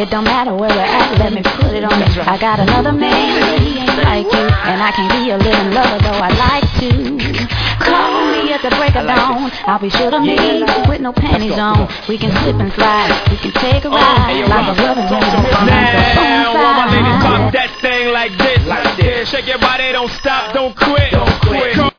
It don't matter where we're at, let me put it on me. I got another man, but he ain't like you, and I can't be a living lover, though I'd like to. Call me at the break of dawn. I'll be sure to meet with no panties on. We can slip and slide, we can take a ride like a rubbing now, all my ladies pop that thing like this. Shake your body, don't stop, don't quit.